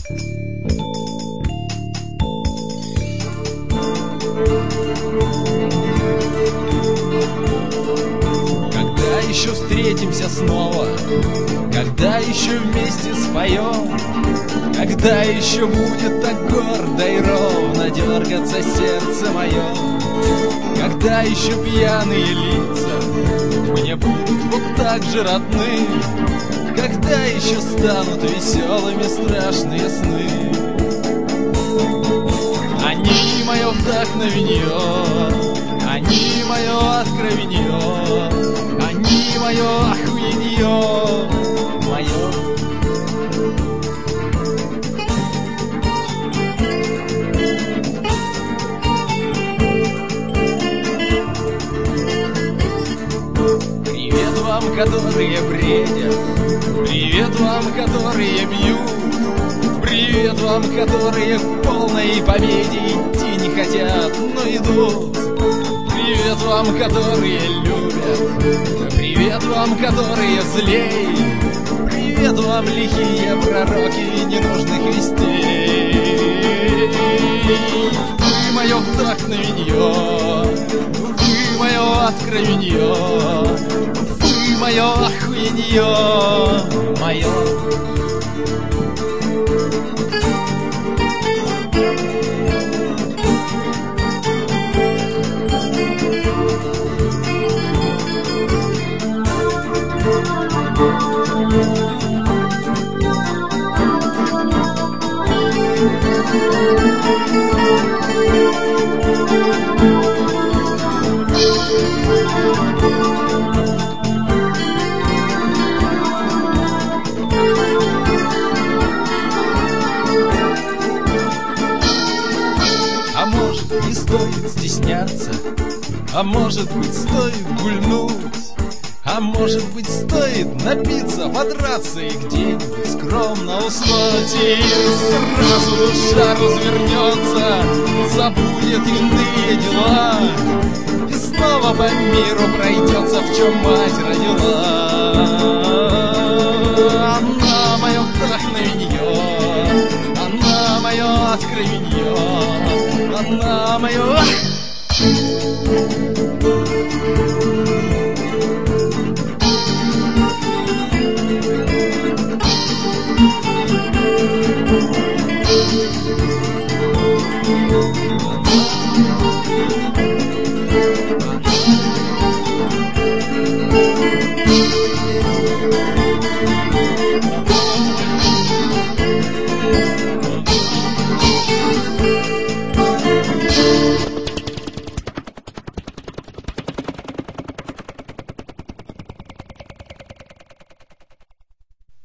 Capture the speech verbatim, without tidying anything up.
Когда еще встретимся снова? Когда еще вместе споем? Когда еще будет так гордо и ровно дергаться сердце мое? Когда еще пьяные лица мне будут вот так же родны? Когда еще станут веселыми страшные сны? Они мое вдохновенье, они мое откровенье, они мое охуенье, мое. Привет вам, которые бредят, привет вам, которые бьют, привет вам, которые к полной победе идти не хотят, но идут. Привет вам, которые любят, привет вам, которые злей, привет вам, лихие пророки ненужных вестей. Вы мое вдохновенье, вы мое откровенье, вы мое охуенье, мое. А может, не стоит стесняться, а может быть, стоит гульнуть, а может быть, стоит напиться, подраться и где-нибудь скромно уснуть. И сразу душа развернется, забудет иные дела и снова по миру пройдется, в чем мать родила. Она мое вдохновенье, она мое откровенье, она мое...